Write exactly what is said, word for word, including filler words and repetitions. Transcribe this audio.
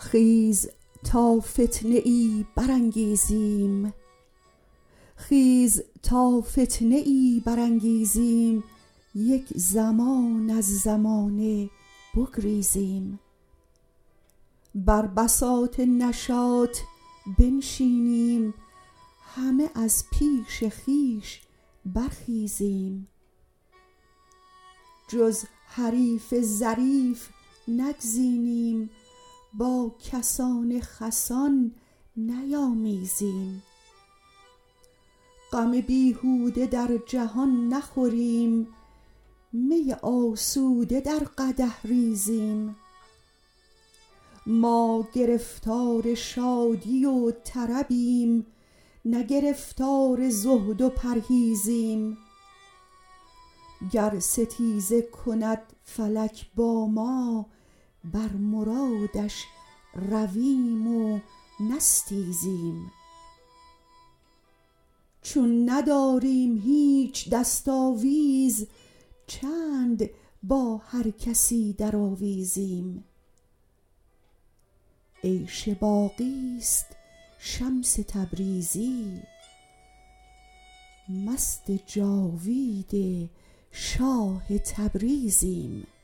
خیز تا فتنه ای برانگیزیم خیز تا فتنه ای برانگیزیم یک زمان از زمانه بگریزیم. بر بساط نشاط بنشینیم همه از پیش خویش برخیزیم. جز حریف ظریف نگزینیم با کسان خسان نیامیزیم. غم بیهوده در جهان نخوریم می آسوده در قدح ریزیم. ما گرفتار شادی و طربیم نه گرفتار زهد و پرهیزیم. گر ستیزه کند فلک با ما بر مرادش رویم و نستیزیم. چون نداریم هیچ دست آویز چند با هر کسی در آویزیم. عیش باقیست شمس تبریزی مست جاوید شاه تبریزیم.